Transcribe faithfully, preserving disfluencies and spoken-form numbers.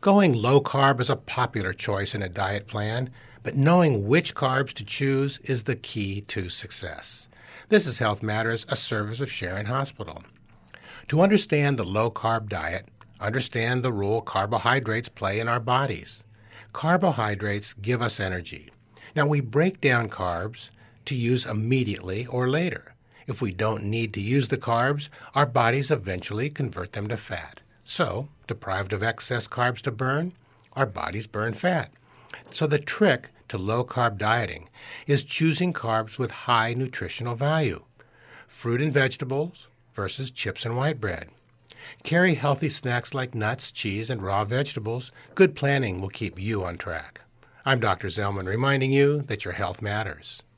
Going low carb is a popular choice in a diet plan, but knowing which carbs to choose is the key to success. This is Health Matters, a service of Sharon Hospital. To understand the low-carb diet, understand the role carbohydrates play in our bodies. Carbohydrates give us energy. Now, we break down carbs to use immediately or later. If we don't need to use the carbs, our bodies eventually convert them to fat. So, deprived of excess carbs to burn, our bodies burn fat. So the trick to low-carb dieting is choosing carbs with high nutritional value. Fruit and vegetables versus chips and white bread. Carry healthy snacks like nuts, cheese, and raw vegetables. Good planning will keep you on track. I'm Doctor Zellman reminding you that your health matters.